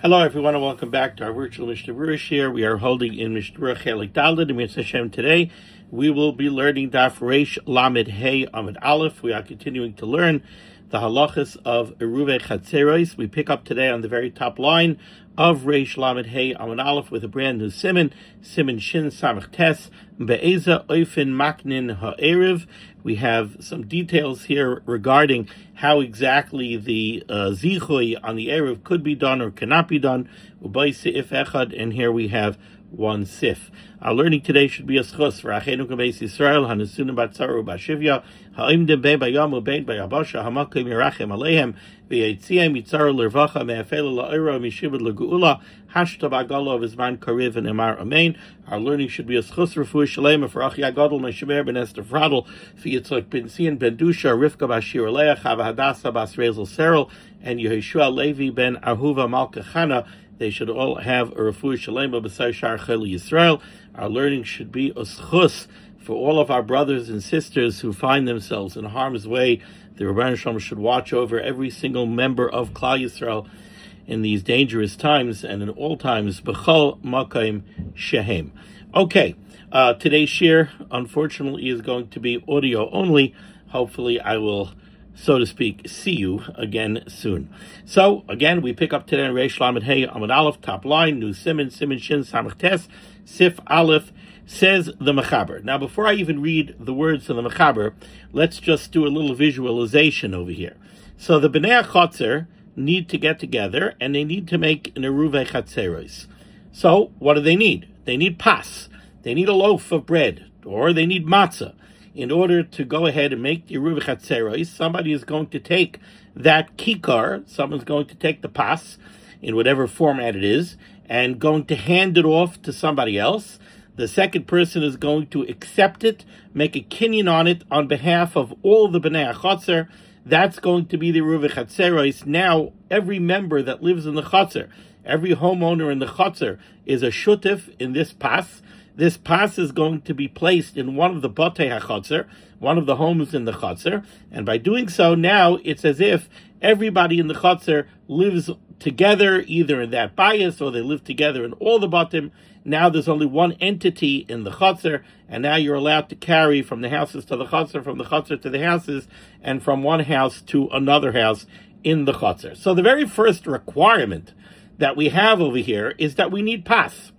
Hello, everyone, and welcome back to our virtual Mishnah Berurah here. We are holding in Mishnah Berurah Chelik Daled, and Mitzvah Hashem today. We will be learning Daf Reish Lamed Hey Amud Aleph. We are continuing to learn the halachas of Eruvei Chatzeros. We pick up today on the very top line of Reish Lamed Hey Amud Aleph with a brand new siman, Siman Shin Samach Tes Be'eza Oifen Maknin Ha'erev. We have some details here regarding how exactly the zichui on the erev could be done or cannot be done. Ubay Sif Echad, and here we have one sif. Our learning today should be a schus for Achenu Kabeis Yisrael Hanasunim Batzaru Bashivya Ha'imdim Bei Bayam Ubein Bayabasha Hamakim Yerachem Alehem V'Yetziam Yitzaru Lervacha Me'afelu La'ira Mishibud L'Geula Hashta B'Agalo V'Zman Kariv and Emar Amein. Our learning should be a schus refuah shalema for Achi Agadol Meshemer Ben Esther Fradel for Yitzchak Ben Zion Ben Dusha Rivka Bashir Aleach Chava Hadassah Bas Rezel Serel and Yehoshua Levi Ben Ahuva Malka Chana. They should all have a refuah shalema b'sai shar cheli Yisrael. Our learning should be a schus for all of our brothers and sisters who find themselves in harm's way. The Rebbeinu Shalom should watch over every single member of Klal Yisrael in these dangerous times and in all times. B'chol makaim shehem. Okay, today's shir, unfortunately, is going to be audio only. Hopefully, I will, so to speak, see you again soon. So, again, we pick up today in Reish Lamed Hey Amud Aleph, top line, new siman, Siman Shin Samach Tes, Sif Aleph, says the Mechaber. Now, before I even read the words of the Mechaber, let's just do a little visualization over here. So, the Bnei HaChotzer need to get together, and they need to make an Eruvei Chatzeros. So, what do they need? They need pas. They need a loaf of bread, or they need matzah. In order to go ahead and make the Eruvei Chatzeros, somebody is going to take that kikar, someone's going to take the pas, in whatever format it is, and going to hand it off to somebody else. The second person is going to accept it, make a kinyan on it on behalf of all the Bnei HaChotzer. That's going to be the Eruvei Chatzeros. Now, every member that lives in the Chotzer, every homeowner in the Chotzer is a shutif in this pas. This pas is going to be placed in one of the Batei HaChotzer, one of the homes in the Chotzer, and by doing so, now it's as if everybody in the Chotzer lives together, either in that bias or they live together in all the Batim. Now there's only one entity in the Chotzer, and now you're allowed to carry from the houses to the Chotzer, from the Chotzer to the houses, and from one house to another house in the Chotzer. So the very first requirement that we have over here is that we need pas.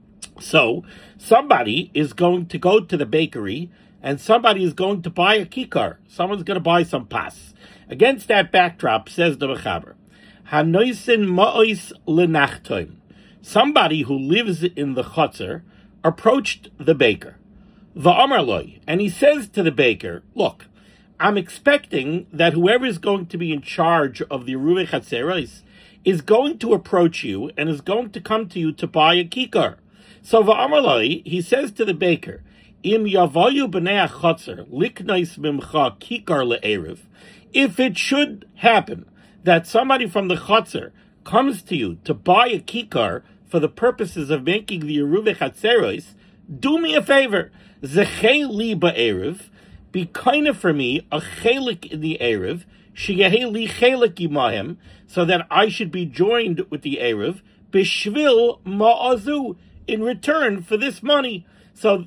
So somebody is going to go to the bakery and somebody is going to buy a kikar. Someone's going to buy some pas. Against that backdrop, says the Mechaber, Hanoisin ma'ois lenachtoim. Somebody who lives in the Chotzer approached the baker, Va'amar loy, and he says to the baker, look, I'm expecting that whoever is going to be in charge of the Eruvei Chatzeros is going to approach you and is going to come to you to buy a kikar. So Va'amar loy, he says to the baker, Im yavayu b'nei HaChotzer liknais mimcha kikar le'erev. If it should happen that somebody from the Chotzer comes to you to buy a kikar for the purposes of making the Eruvei Chatzeros, do me a favor. Zechei li ba'erev, be kind of for me a chelik in the erev, sheyehei li chelik imahem, so that I should be joined with the erev, b'shvil ma'azu, in return for this money. So,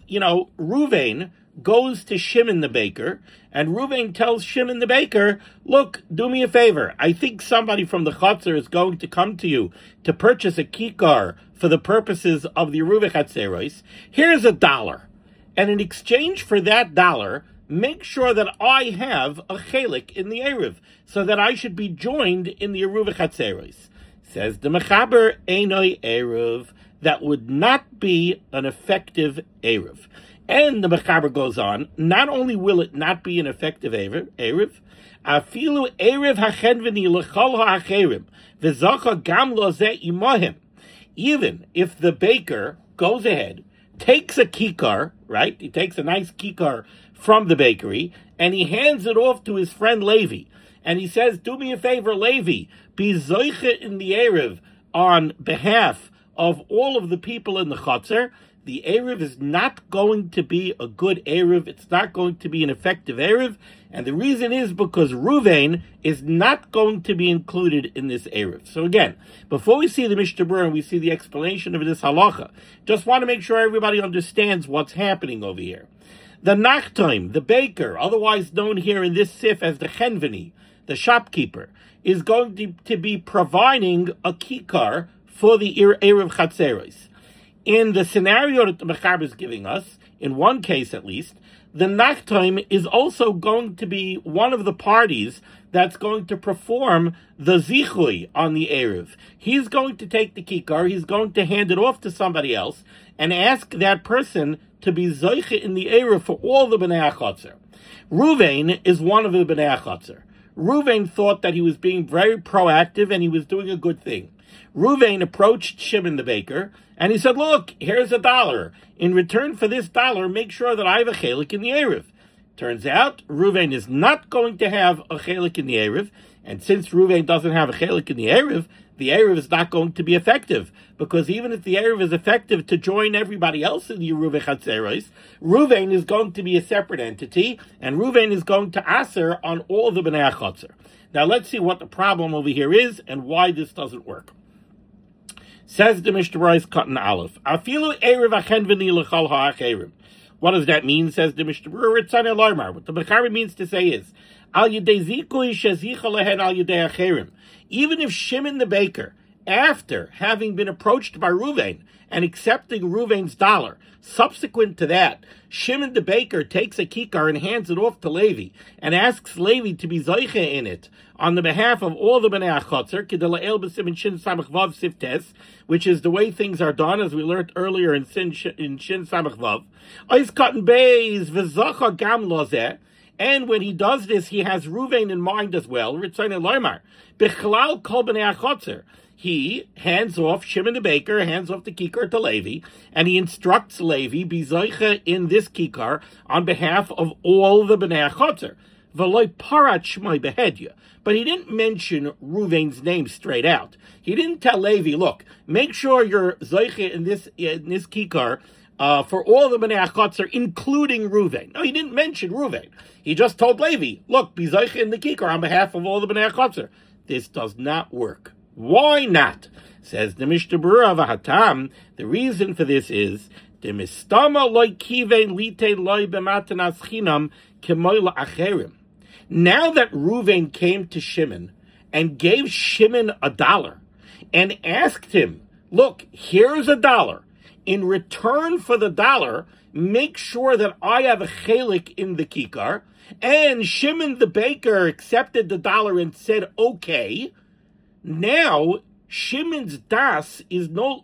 Ruvain goes to Shimon the baker, and Ruvain tells Shimon the baker, look, do me a favor. I think somebody from the Chotzer is going to come to you to purchase a kikar for the purposes of the Eruvei Chatzeros. Here's $1. And in exchange for that $1, make sure that I have a chelik in the Erev, so that I should be joined in the Eruvei Chatzeros. Says the Mechaber, Einoi Erev, that would not be an effective Erev. And the Mechaber goes on, not only will it not be an effective Erev, afilu Erev hachenveni l'chol ha'acherim, v'zacha gam lo zeh imahem. Even if the baker goes ahead, takes a kikar, right? He takes a nice kikar from the bakery, and he hands it off to his friend Levi. And he says, do me a favor, Levi, be zoiche in the Erev on behalf of all of the people in the Chotzer. the Erev is not going to be a good Erev. It's not going to be an effective Erev. And the reason is because Ruvain is not going to be included in this Erev. So again, before we see the Mishnah Berurah and we see the explanation of this halacha, just want to make sure everybody understands what's happening over here. The Nachtoim, the baker, otherwise known here in this sif as the Chenveni, the shopkeeper, is going to be providing a kikar for the Erev Chatzeros. In the scenario that the Mechaber is giving us, in one case at least, the Nachtoim is also going to be one of the parties that's going to perform the Zichui on the Erev. He's going to take the kikar, he's going to hand it off to somebody else, and ask that person to be Zoiche in the Erev for all the Bnei HaChatzer. Ruvain is one of the Bnei HaChatzer. Ruvain thought that he was being very proactive and he was doing a good thing. Ruvain approached Shimon the baker and he said, look, here's $1. In return for this $, make sure that I have a chelik in the Erev. Turns out, Ruvain is not going to have a chelik in the Erev, and since Ruvain doesn't have a chelik in the Erev is not going to be effective, because even if the Erev is effective to join everybody else in the Eruv Chatzeros, Ruvain is going to be a separate entity, and Ruvain is going to aser on all the Bnei HaChatzer. Now let's see what the problem over here is and why this doesn't work. Says the Mishnah Berurah Cotton Aleph. Afilu Erev Achenveni l'chol ha'acherim. What does that mean? Says the Mishnah Berurah. It's on a Larmar. What the Mechaber means to say is, Al yedei zikui shezicha lehen al yedei acherim. Even if Shimon the baker, after having been approached by Ruvain and accepting Ruvain's $, subsequent to that, Shimon the baker takes a kikar and hands it off to Levi and asks Levi to be zoiche in it on the behalf of all the Bnei HaChatzer, Kedelael b'Simin Shin Samach Vav Siftes, which is the way things are done, as we learned earlier in Shin Samach Vav. Ois Cotton Beis v'Zacha Gam Lozeh. And when he does this, he has Ruvain in mind as well. Bichlal kol b'nei HaChatzer. He hands off, Shimon the baker hands off the kikar to Levi, and he instructs Levi, be zoiche in this kikar on behalf of all the b'nei HaChatzer. V'loi parat shmai behedya. But he didn't mention Ruvain's name straight out. He didn't tell Levi, look, make sure you're zoiche in this kikar for all the Bnei HaChatzer, including Ruvain. No, he didn't mention Ruvain. He just told Levi, look, be zoiche in the kikar on behalf of all the Bnei HaChatzer. This does not work. Why not? Says the Mishnah Berurah Vahatam. The reason for this is the mistama loy kivein litein loy b'matanas chinam kemoy la'acherim. Now that Ruvain came to Shimon and gave Shimon $1 and asked him, look, here's $1. In return for the $, make sure that I have a chelik in the kikar. And Shimon the baker accepted the $, and said, okay. Now, Shimon's das is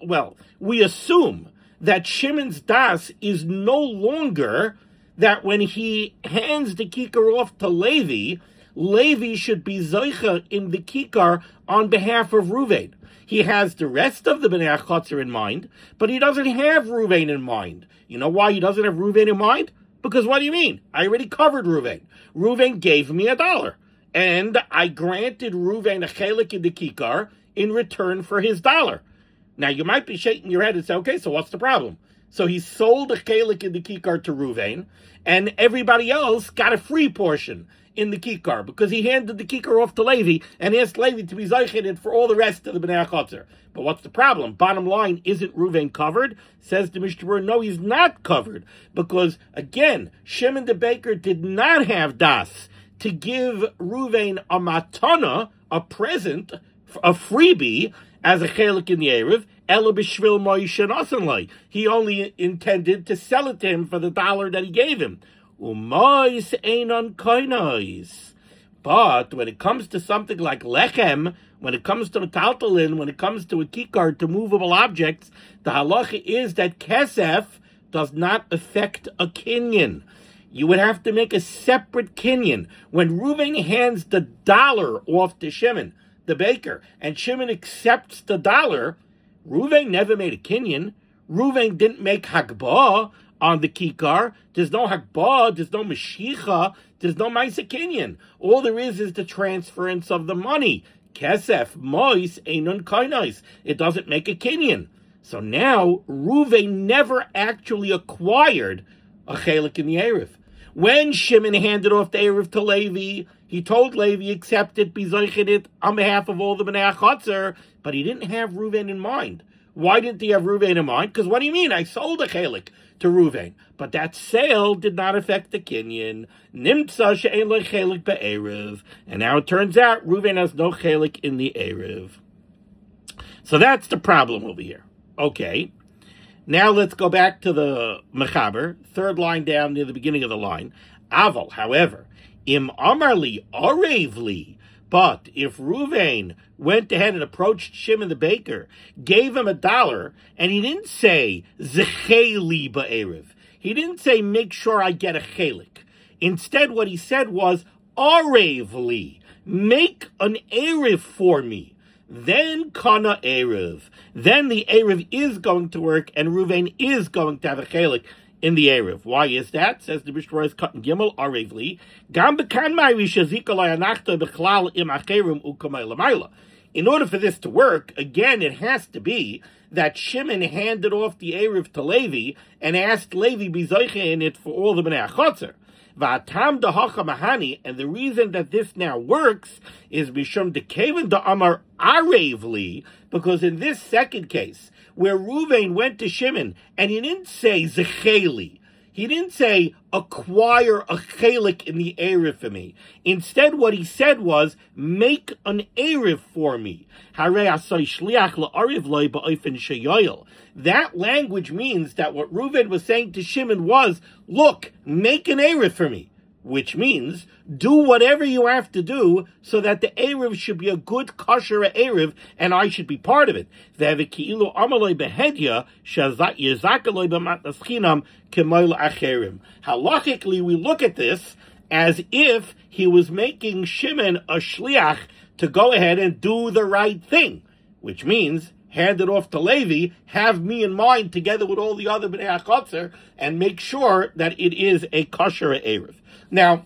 we assume that Shimon's das is no longer that when he hands the kikar off to Levi, Levi should be zoicha in the kikar on behalf of Ruvain. He has the rest of the Bnei HaChatzer in mind, but he doesn't have Ruvain in mind. You know why he doesn't have Ruvain in mind? Because what do you mean? I already covered Ruvain. Ruvain gave me $1, and I granted Ruvain a chelik in the kikar in return for his $. Now, you might be shaking your head and say, okay, so what's the problem? So he sold a chelik in the kikar to Ruvain, and everybody else got a free portion in the kikar, because he handed the kikar off to Levi and asked Levi to be zeichet for all the rest of the Bnei HaChatzer. But what's the problem? Bottom line, isn't Ruvain covered? Says the Mishnah Berurah, no, he's not covered, because again, Shimon the baker did not have das to give Ruvain a matana, a present, a freebie, as a chelik in the Erev. Ela b'shvil moishe nasanlai. He only intended to sell it to him for the $1 that he gave him. Umois einon koinois. But when it comes to something like lechem, when it comes to metaltalin, when it comes to a kikar, to movable objects, the halacha is that kesef does not affect a kinyan. You would have to make a separate kinyan. When Ruvain hands the $1 off to Shimon, the baker, and Shimon accepts the $1, Ruvain never made a kinyan. Ruvain didn't make hagbah on the kikar. There's no hagbah, there's no meshicha, there's no ma'aseh kinyan. All there is the transference of the money. Kesef, mois, einun koinois. It doesn't make a kinyan. So now Reuven never actually acquired a chelik in the Erev. When Shimon handed off the Erev to Levi, he told Levi, accept it, be zoichet it on behalf of all the Bnei HaChotzer, but he didn't have Reuven in mind. Why didn't he have Reuven in mind? Because what do you mean? I sold a chelik to Reuven. But that sale did not affect the Kinyan. Nimtza she'en lo chelik be'erev. And now it turns out Reuven has no chelik in the Erev. So that's the problem over here. Okay. Now let's go back to the Mechaber, third line down near the beginning of the line. Aval, however, im amarli arevli, but if Reuven went ahead and approached Shimon the baker, gave him $1, and he didn't say zecheli ba'erev. He didn't say make sure I get a chelik. Instead, what he said was arevli, make an erev for me. Then kana erev. Then the erev is going to work, and Reuven is going to have a chelik in the erev. Why is that? Says the Mishra Cut Gimel arevli. Gam bekan ma'vi shezika layanachta bechlal im acherim ukamay lamayla. In order for this to work, again, it has to be that Shimon handed off the erev to Levi and asked Levi be zoiche in it for all the Bnei HaChotzer. V'atam dahacha mahani, and the reason that this now works is bishum dekeven da amar arevli, because in this second case, where Reuven went to Shimon and he didn't say zecheli, he didn't say acquire a chelik in the erev for me. Instead, what he said was make an erev for me. That language means that what Reuven was saying to Shimon was, look, make an erev for me. Which means, do whatever you have to do so that the erev should be a good kosher erev, and I should be part of it. Halachically, we look at this as if he was making Shimon a shliach to go ahead and do the right thing, which means hand it off to Levi, have me in mind together with all the other Bnei HaChotzer, and make sure that it is a kosher erev. Now,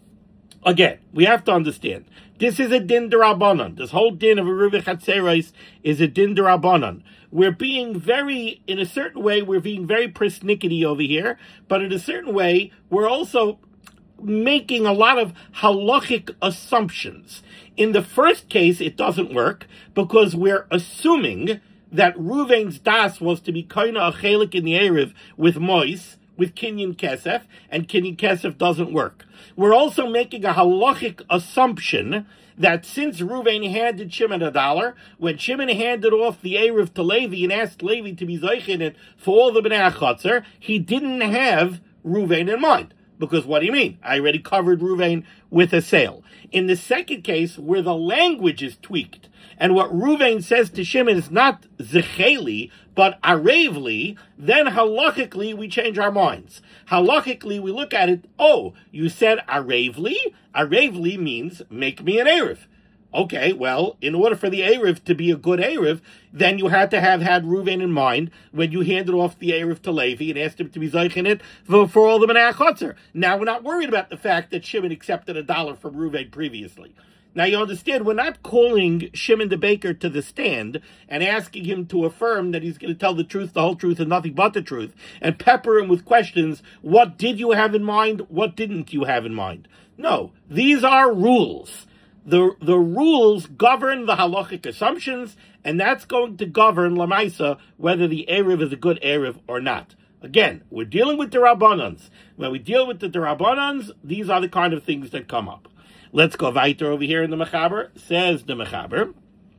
again, we have to understand, this is a din d'Rabbanan. This whole din of Eruv Chatzeros is a din d'Rabbanan. We're being very, in a certain way, we're being very persnickety over here, but in a certain way, we're also making a lot of halachic assumptions. In the first case, it doesn't work, because we're assuming that Reuven's das was to be kaina a chelik in the Erev with mois, with Kinyan Kesef, and Kinyan Kesef doesn't work. We're also making a halachic assumption that since Reuven handed Shimon $1, when Shimon handed off the Erev to Levi and asked Levi to be zoich in it for all the Bnei HaChotzer, he didn't have Reuven in mind. Because what do you mean? I already covered Reuven with a sale. In the second case, where the language is tweaked, and what Reuven says to Shimon is not zecheli, but arevli, then halachically we change our minds. Halachically we look at it, oh, you said arevli? Arevli means make me an erev. Okay, well, in order for the erev to be a good erev, then you had to have had Reuven in mind when you handed off the erev to Levi and asked him to be zoich in it for all the Bnei HaChotzer. Now we're not worried about the fact that Shimon accepted $1 from Reuven previously. Now you understand, we're not calling Shimon the baker to the stand and asking him to affirm that he's going to tell the truth, the whole truth, and nothing but the truth, and pepper him with questions. What did you have in mind? What didn't you have in mind? No, these are rules. The rules govern the halachic assumptions, and that's going to govern Lamaisa whether the Erev is a good Erev or not. Again, we're dealing with the Rabbanans. When we deal with the Rabbanans, these are the kind of things that come up. Let's go weiter over here in the Mechaber. Says the Mechaber.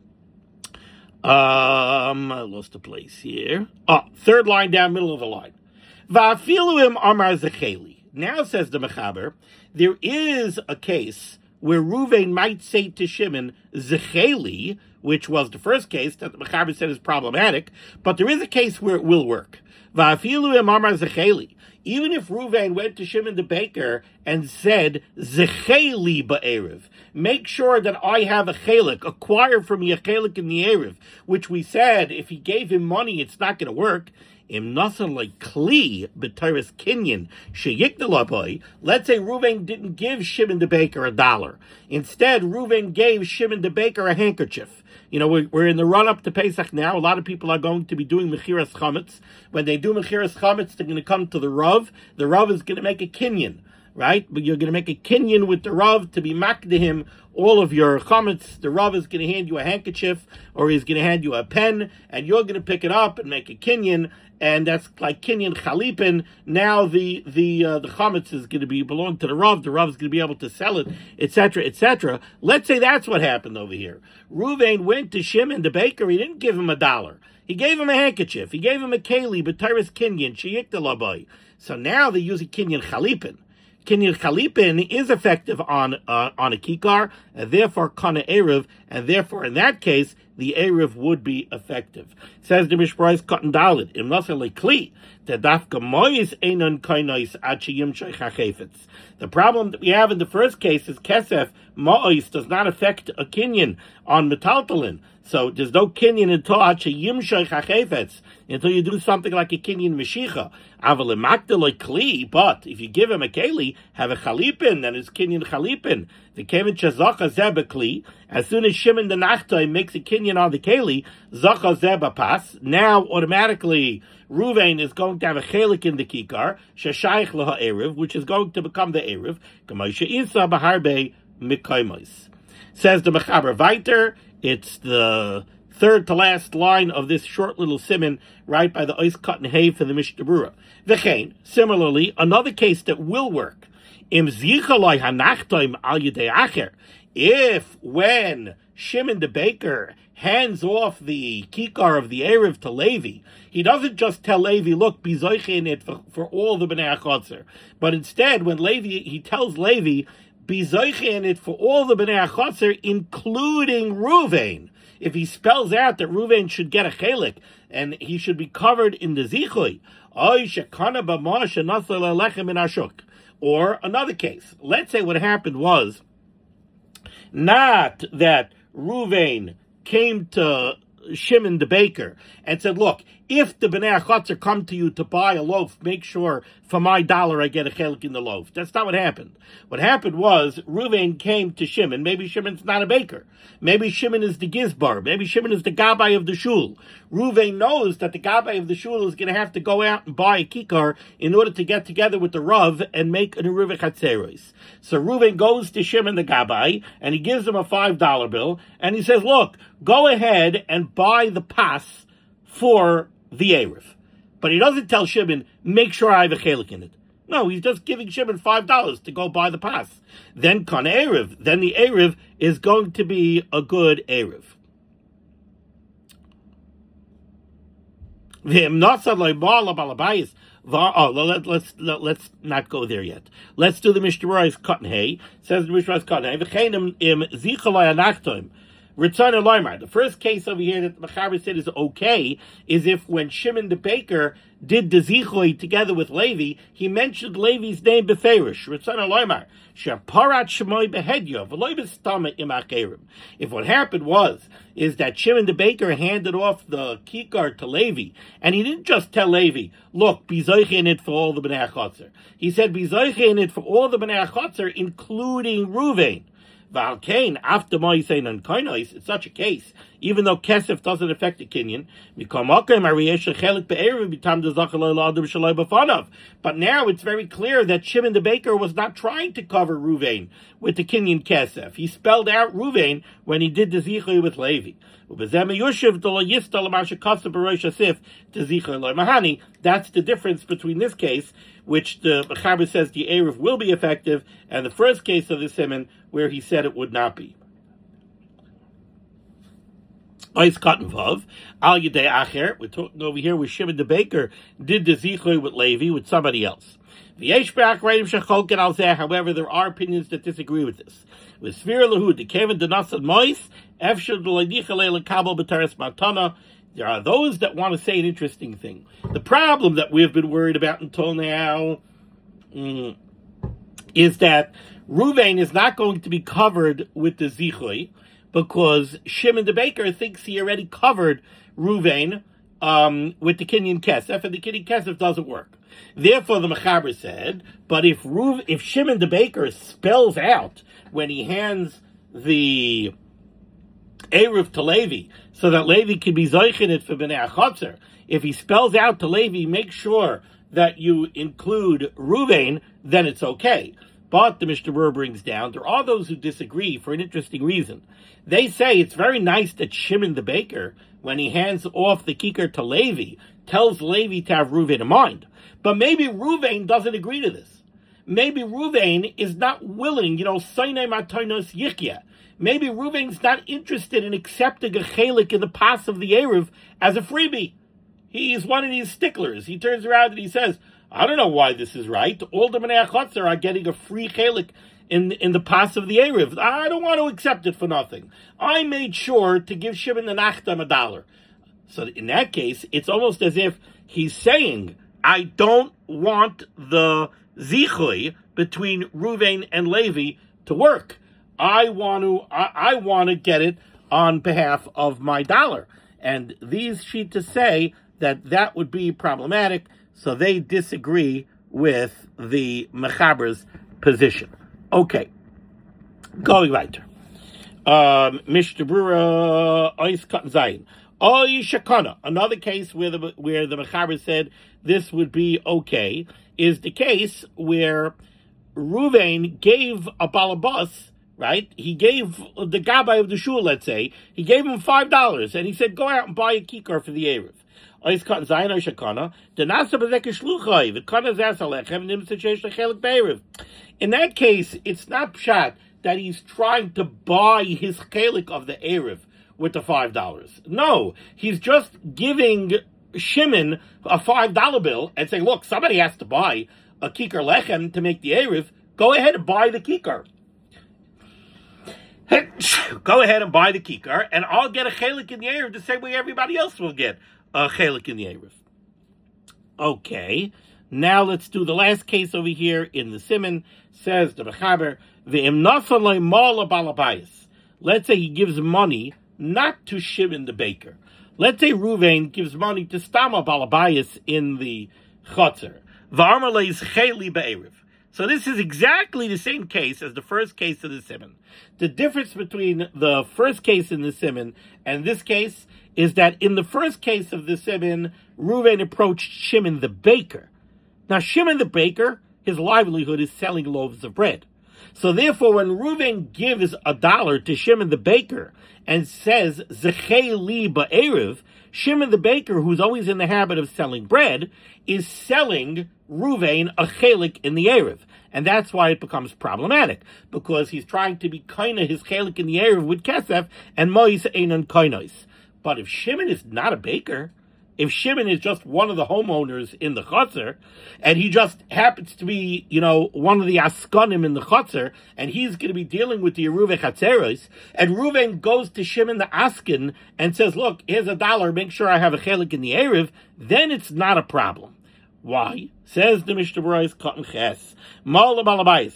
I lost the place here. Third line down, middle of the line. Va'afiluim amar zecheli. Now, says the Mechaber, there is a case where Reuven might say to Shimon, zecheli, which was the first case that the Mechaber said is problematic, but there is a case where it will work. Va'afiluim amar zecheli. Even if Reuven went to Shimon the baker and said, zecheli ba'erev, make sure that I have a chelik, acquire for me a chelik in the erev, which we said, if he gave him money, it's not going to work. Im nasan like kli b'teres kinyan sheyikdalaboy. Let's say Reuven didn't give Shimon the baker $1. Instead, Reuven gave Shimon the baker a handkerchief. we're in the run-up to Pesach now. A lot of people are going to be doing Mechiras Chametz. When they do Mechiras Chametz, they're going to come to the Rav. The Rav is going to make a kinyan, right? But you're going to make a kinyan with the Rav to be makdeh him all of your chametz. The Rav is going to hand you a handkerchief, or he's going to hand you a pen, and you're going to pick it up and make a kinyan, and that's like kinyan chalipin. Now the chametz is going to belong to the Rav. The Rav is going to be able to sell it, etc., etc. Let's say that's what happened over here. Ruvain went to Shimon the baker. He didn't give him $1. He gave him a handkerchief. He gave him a keli, b'tayris kinyan, sheyikta labai. So now they use a kinyan chalipin. Kinyan chalipin is effective on a kikar, and therefore kana erev, and therefore in that case the erev would be effective. Says the Mishparais Cotton Dalit im nasale kli the dafka mois einon kainais ad sheyim sheichachefetz. The problem that we have in the first case is kesef mois does not affect a kinyan on metaltalin. So there's no kinyan until ad sheyim sheichachefetz, until you do something like a kinyan meshicha. But if you give him a keli, have a chalipin, then it's kinyan chalipin. The kevin shazacha zebekli. As soon as Shimon the Nachtai makes a kinyan on the keli, zacha zebapas. Now automatically Ruvain is going to have a chelik in the kikar, shashayich laha erev, which is going to become the erev. K'moshe isa b'harbe mikaymos. Says the Mechaber Viter. It's the third to last line of this short little siman, right by the Ois Cut and Hay for the Mishnah Berurah. V'chein, similarly, another case that will work. Im zichaloi hanachtoim al yedei acher. If, when Shimon the baker hands off the kikar of the Erev to Levi, he doesn't just tell Levi, look, be zoiche in it for all the Bnei HaChotzer. But instead, when he tells Levi, be zoiche in it for all the Bnei HaChotzer, including Ruvain. If he spells out that Ruvain should get a chelik, and he should be covered in the zichui, or another case. Let's say what happened was, not that Ruvain came to Shimon the baker and said, look, if the Bnei HaChotzer come to you to buy a loaf, make sure for my $1 I get a chelik in the loaf. That's not what happened. What happened was Ruvain came to Shimon. Maybe Shimon's not a baker. Maybe Shimon is the gizbar. Maybe Shimon is the gabbai of the shul. Ruvain knows that the gabbai of the shul is going to have to go out and buy a kikar in order to get together with the Rav and make an Eruv Chatzeros. So Ruvain goes to Shimon the gabbai and he gives him a $5 bill and he says, look, go ahead and buy the pas for the Erev. But he doesn't tell Shimon, make sure I have a chelik in it. No, he's just giving Shimon $5 to go buy the pas. Then kan Erev. Then the Erev is going to be a good Erev. Let's not go there yet. Let's do the Mishtarais Cotton Hay. Says the Mishtarais Cotton Hay. The first case over here that the Mechaber said is okay is if when Shimon the baker did the zichui together with Levi, he mentioned Levi's name beferish. If what happened is that Shimon the baker handed off the kikar to Levi, and he didn't just tell Levi, look, be zoiche in it for all the Bnei HaChotzer. He said, be zoiche in it for all the Bnei HaChotzer, including Ruvain. Valkain, after Moisein and Koinois, it's such a case, even though Kesef doesn't affect the Kinyan, but now it's very clear that Shimon the baker was not trying to cover Ruvain with the Kinyan Kesef. He spelled out Ruvain when he did the Zichui with Levi. That's the difference between this case, which the Mechaber says the Erev will be effective, and the first case of the Siman, where he said it would not be. We're talking over here where Shimon the baker did the Zichui with Levi, with somebody else. However, there are opinions that disagree with this. With Svir Lahud, the Kevin Denasad Mois, there are those that want to say an interesting thing. The problem that we've been worried about until now is that Ruvain is not going to be covered with the Zichui because Shimon the baker thinks he already covered Ruvain with the Kinyan Kesef, and the Kinyan Kesef doesn't work. Therefore, the Mechaber said, but if Shimon the baker spells out when he hands the Eruv to Levi, so that Levi can be Zoichin it for Bnei HaChotzer. If he spells out to Levi, make sure that you include Ruvain, then it's okay. But the Mishnah Berurah brings down, there are those who disagree for an interesting reason. They say it's very nice that Shimon the baker, when he hands off the kikar to Levi, tells Levi to have Ruvain in mind. But maybe Ruvain doesn't agree to this. Maybe Ruvain is not willing, Soinei Matoinos Yichya. Maybe Ruvain's not interested in accepting a chelik in the pas of the Eruv as a freebie. He's one of these sticklers. He turns around and he says, I don't know why this is right. All the Bnei HaChotzer are getting a free chelik in the pas of the Eruv. I don't want to accept it for nothing. I made sure to give Shimon the Nachtam $1. So in that case, it's almost as if he's saying, I don't want the zichui between Ruvain and Levi to work. I want to get it on behalf of my dollar. And these Shitas say that would be problematic, so they disagree with the Mechaber's position. Okay, going weiter. Mishnah Berurah Ois Katan Zayin. Oy Shakana. Another case where the Mechaber said this would be okay is the case where Ruvain gave a balabas, right? He gave the gabbai of the shul, let's say, he gave him $5, and he said, go out and buy a kikar for the Eruv. In that case, it's not pshat that he's trying to buy his chelik of the Eruv with the $5. No, he's just giving Shimon a $5 bill and saying, look, somebody has to buy a kikar lechem to make the Eruv. Go ahead and buy the kikar. Go ahead and buy the kikar, and I'll get a chelik in the Eruv the same way everybody else will get a chelik in the Eruv. Okay, now let's do the last case over here in the Siman. Says the Mechaber, V'im nasalei mala balabayis. Let's say he gives money not to Shimon the baker. Let's say Ruvain gives money to Stama balabayis in the Chotzer. V'armalei is cheli be'eruv. So this is exactly the same case as the first case of the Siman. The difference between the first case in the Siman and this case is that in the first case of the Siman, Ruvain approached Shimon the baker. Now Shimon the baker, his livelihood is selling loaves of bread. So therefore, when Ruvain gives $1 to Shimon the baker and says, Zechei li ba'eruv, Shimon the baker, who's always in the habit of selling bread, is selling Ruvain a chelik in the Eruv. And that's why it becomes problematic, because he's trying to be kaina his chelik in the Eruv with kesef, and mois einon kainos. But if Shimon is not a baker, if Shimon is just one of the homeowners in the Chotzer, and he just happens to be, one of the Askanim in the Chotzer, and he's going to be dealing with the Yeruve Chatzeros, and Ruvain goes to Shimon the Askin and says, look, here's $1, make sure I have a chelik in the Eruv, then it's not a problem. Why? Says the Mishnah Berurah Katan Ches. Mala balabayis.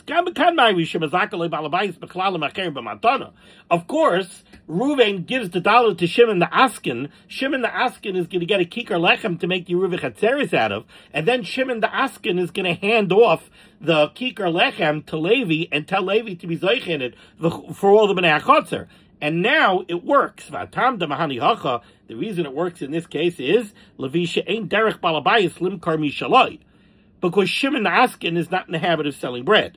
Of course, Ruvain gives the $1 to Shimon the Askin. Shimon the Askin is going to get a kikar lechem to make the Yeruve Chatzeris out of, and then Shimon the Askin is going to hand off the kikar lechem to Levi and tell Levi to be zoich in it for all the Bnei HaChotzer. And now it works. The reason it works in this case is Levisha ain't derech balabayis limkar mishaloi, because Shimon the Askin is not in the habit of selling bread.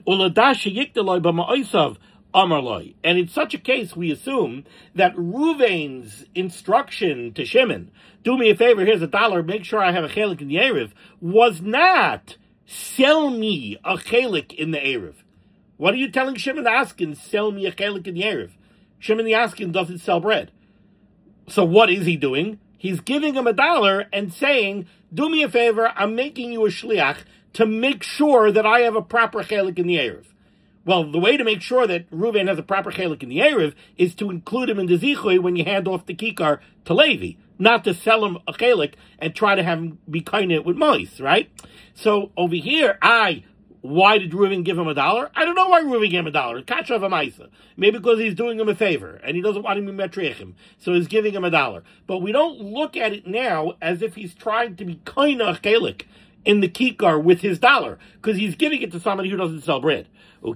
And in such a case, we assume that Ruvain's instruction to Shimon, do me a favor, here's $1, make sure I have a chelik in the Eruv, was not sell me a chelik in the Eruv. What are you telling Shimon the Askin? Sell me a chelik in the Eruv. Shimon the Askin doesn't sell bread. So what is he doing? He's giving him $1 and saying, do me a favor, I'm making you a shliach to make sure that I have a proper chelik in the Eruv. Well, the way to make sure that Ruvain has a proper chelik in the Eruv is to include him in the zichui when you hand off the kikar to Levi, not to sell him a chelik and try to have him be kind with mois, right? So over here, why did Ruvain give him $1? I don't know why Ruvain gave him $1. Kasha of a Maisa. Maybe because he's doing him a favor and he doesn't want him to metriach him, so he's giving him $1. But we don't look at it now as if he's trying to be kind of chelik in the kikar with his dollar, because he's giving it to somebody who doesn't sell bread. It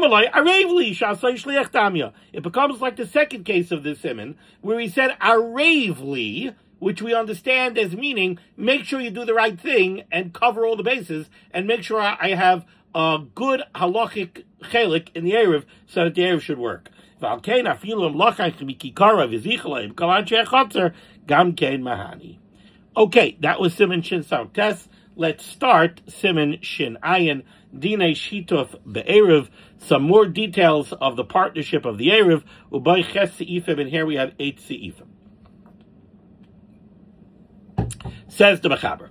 becomes like the second case of this siman, where he said aravli, which we understand as meaning, make sure you do the right thing and cover all the bases, and make sure I have a good halachic chelik in the Erev, so that the Erev should work. Okay, that was Siman Shin Sauk Tes. Let's start Siman Shin Ayin, Dinei Shituf Be'erev, some more details of the partnership of the Erev, Ubay Ches Se'ifim, and here we have 8 Se'ifim. Says the Mechaber.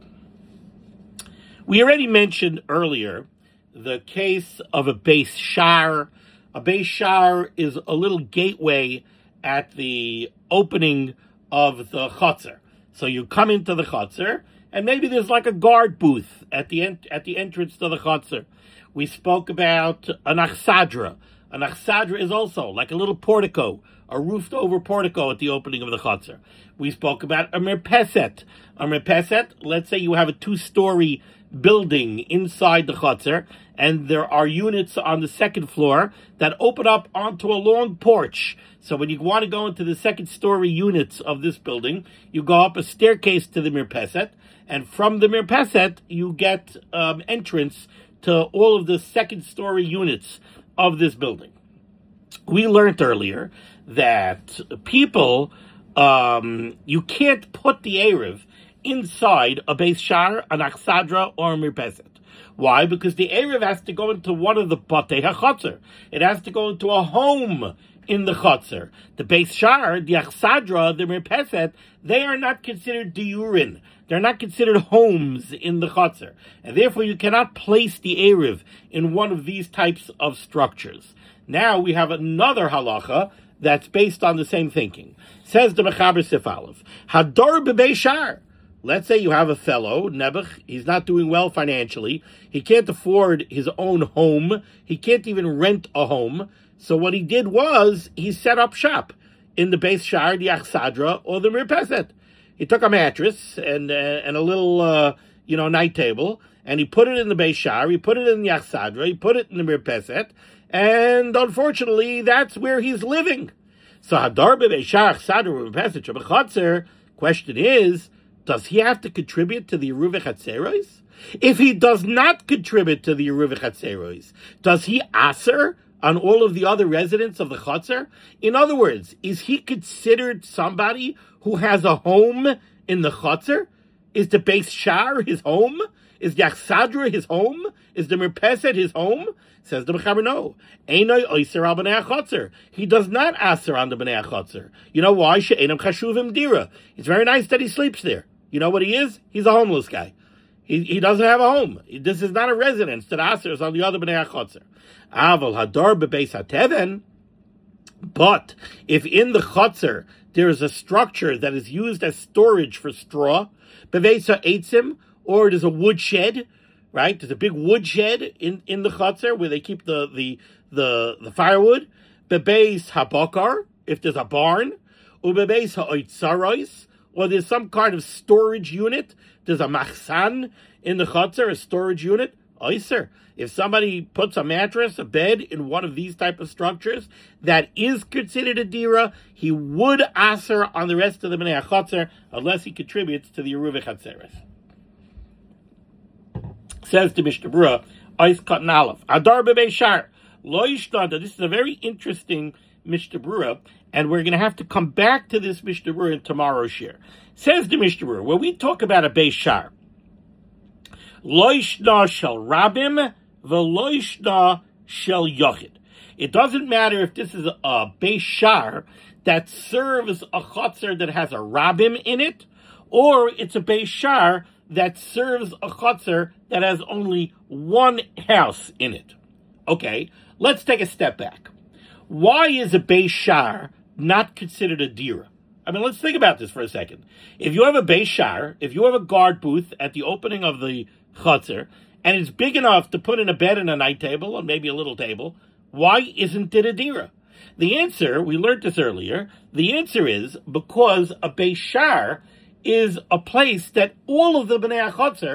We already mentioned earlier the case of a Beis Shar. A Beis Shar is a little gateway at the opening of the Chotzer. So you come into the Chotzer, and maybe there's like a guard booth at the entrance to the Chotzer. We spoke about an achsadra. An achsadra is also like a little portico, a roofed-over portico at the opening of the Chotzer. We spoke about a mirpeset. A mirpeset, let's say you have a 2-story building inside the Chotzer, and there are units on the second floor that open up onto a long porch. So when you want to go into the second-story units of this building, you go up a staircase to the mirpeset, and from the mirpeset, you get entrance to all of the second-story units of this building. We learned earlier that people, you can't put the Erev inside a Beis Shar, an Achsadra, or a mirpeset. Why? Because the Erev has to go into one of the Batei HaChotzer. It has to go into a home in the Chotzer. The Beis Shar, the Achsadra, the mirpeset, they are not considered diurin. They're not considered homes in the Chotzer. And therefore you cannot place the Erev in one of these types of structures. Now we have another halacha that's based on the same thinking. Says the Mechaber Sif Aleph, Hador b'Beis Shar. Let's say you have a fellow, Nebuch, he's not doing well financially. He can't afford his own home. He can't even rent a home. So what he did was, he set up shop in the Beis Shar, the Achsadra, or the mirpeset. He took a mattress and a little, night table, and he put it in the Beis Shar, he put it in the Achsadra, he put it in the mirpeset, and unfortunately, that's where he's living. So Hadar b'Beis Shar, Achsadra, mirpeset, Shabbat question is, does he have to contribute to the Yeruv Chatzeros? If he does not contribute to the Yeruv Chatzeros, does he aser on all of the other residents of the Chotzer? In other words, is he considered somebody who has a home in the Chotzer? Is the Beis Shar his home? Is the Achsadra his home? Is the mirpeset his home? Says the Mechaber, no. Einoi oiser al b'nei HaChotzer. He does not aser on the b'nei HaChotzer. You know why? She'enam chashuvim dira. It's very nice that he sleeps there. You know what he is? He's a homeless guy. He doesn't have a home. This is not a residence that asers on the other b'nei HaChotzer. Aval hadar b'beis hateven. But if in the Chotzer there is a structure that is used as storage for straw, bebeis ha'etzim, or it is a wood shed, right? There's a big wood shed in the Chotzer where they keep the firewood. Bebeis habakar, if there's a barn, ubebeis ha'oitzaros, or there's some kind of storage unit. There's a machsan in the Chotzer, a storage unit. Oiser. If somebody puts a mattress, a bed in one of these type of structures that is considered a dira, he would aser on the rest of the b'nei HaChotzer unless he contributes to the Yeruv Chatzeros. Says the Mishnah Berurah, Ois Katan Aleph, Adar b'Beis Shar, Lo Yishtada. This is a very interesting Mishnah Berurah, and we're going to have to come back to this Mishnah Berurah in tomorrow's shir. Says the Mishnah Berurah, when we talk about a Beis Shar, Lo Yishna shel Rabim, V'lo Yishna shel Yochid. It doesn't matter if this is a Beis Shar that serves a Chotzer that has a Rabim in it, or it's a Beis Shar that serves a Chotzer that has only one house in it. Okay, let's take a step back. Why is a Beis Shar not considered a dira? I mean, let's think about this for a second. If you have a Beis Shar, if you have a guard booth at the opening of the Chotzer, and it's big enough to put in a bed and a night table, and maybe a little table, why isn't it a dira? The answer, we learned this earlier, the answer is because a Beis Shar is a place that all of the Bnei HaChotzer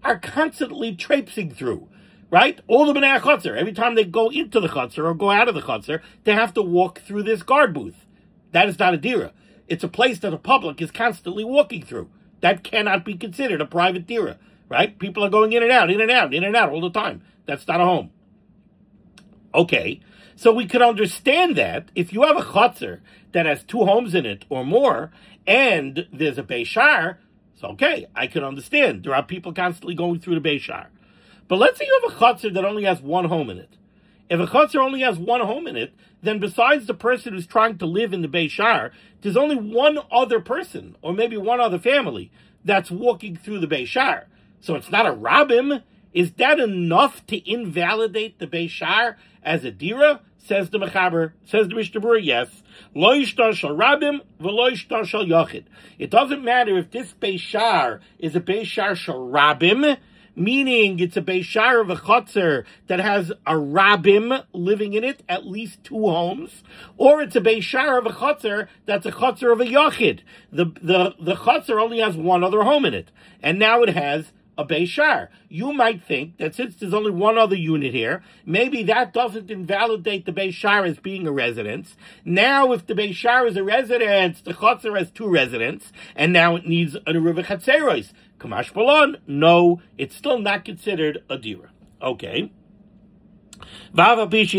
are constantly traipsing through, right? All the Bnei HaChotzer, every time they go into the Chotzer or go out of the Chotzer, they have to walk through this guard booth. That is not a dira. It's a place that the public is constantly walking through. That cannot be considered a private dira, right? People are going in and out, in and out, in and out all the time. That's not a home. Okay, so we could understand that if you have a Chotzer that has 2 homes in it or more, and there's a Beishar, it's okay. I can understand. There are people constantly going through the Beishar. But let's say you have a Chotzer that only has 1 home in it. If a Chotzer only has 1 home in it, then besides the person who's trying to live in the Beishar, there's only one other person, or maybe one other family, that's walking through the Beishar. So it's not a Rabbim. Is that enough to invalidate the Beishar as a dira? Says the Mechaber, says the Mishnah Berurah, yes. Lo yishtar shel Rabbim, v'lo yishtar shel Yochid. It doesn't matter if this Beishar is a Beishar shel Rabbim, meaning it's a Beishar of a Chotzer that has a Rabbim living in it, at least 2 homes, or it's a Beishar of a Chotzer that's a Chotzer of a Yochid. The Chotzer only has 1 other home in it, and now it has a Beishar. You might think that since there's only 1 other unit here, maybe that doesn't invalidate the Beishar as being a residence. Now, if the Beishar is a residence, the Chotzer has 2 residents, and now it needs a Eruv Chatzeros. Kamash Balon, no, it's still not considered a dira. Okay. Even if this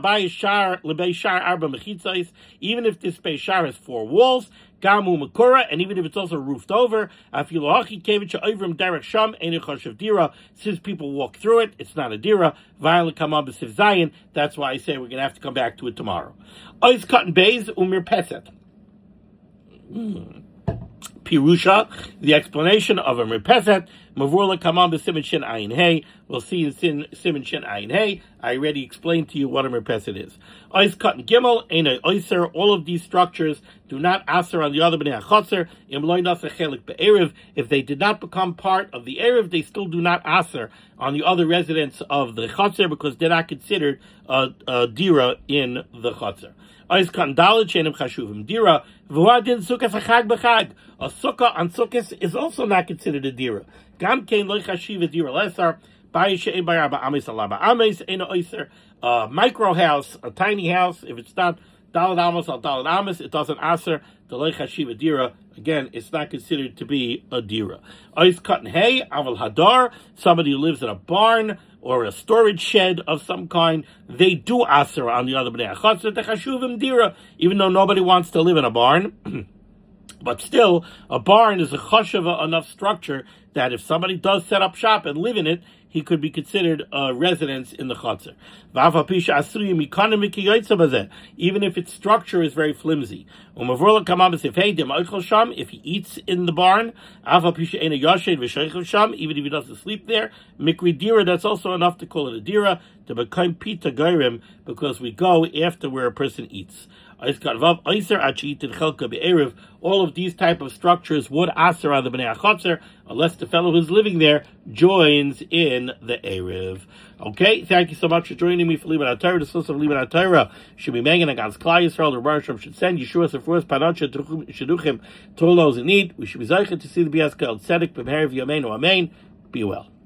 Beishar has 4 walls, Gamu Makura, and even if it's also roofed over, since people walk through it, it's not a dira. That's why I say we're going to have to come back to it tomorrow. Ois cotton bays umir peset. Pirusha, the explanation of a mirpeset, Mavurla Kamam b'Siman Shin Ayin Hey. We'll see in Siman Shin Ayin Hey. I already explained to you what a mirpeset is. Ois Katan Gimel, Einay Oiser, all of these structures do not aser on the other Bnei HaChotzer. Im Lo Nasa Chelik Be'erev. If they did not become part of the Erev, they still do not aser on the other residents of the Chotzer because they're not considered a dira in the Chotzer. A sukkah on sukkahs is also not considered a dira. A micro house, a tiny house, if it's not Dalad Amos al Dalad Amos, it doesn't aser the loich hashiva dira. Again, it's not considered to be a dira. Ois cotton hay aval hadar, somebody who lives in a barn or a storage shed of some kind, they do aser on the other bnei HaChotzer techashuvim dira, even though nobody wants to live in a barn. But still, a barn is a chashava enough structure that if somebody does set up shop and live in it, he could be considered a residence in the Chotzer. Even if its structure is very flimsy. If he eats in the barn, even if he doesn't sleep there, mikri dira, that's also enough to call it a dira, to become pita gairim, because we go after where a person eats. All of these type of structures would aser on the Bnei HaChotzer, unless the fellow who's living there joins in the Erev. Okay, thank you so much for joining me for Liban HaTorah. The source of Liban HaTorah should be Megan against Klal Yisrael. The Rebbe should send Yeshua Sefurus Panach Sheduchim to all those in need. We should be zeicher to see the Bias Kel Tzedek B'Meher V'Yameinu Amen. Be well.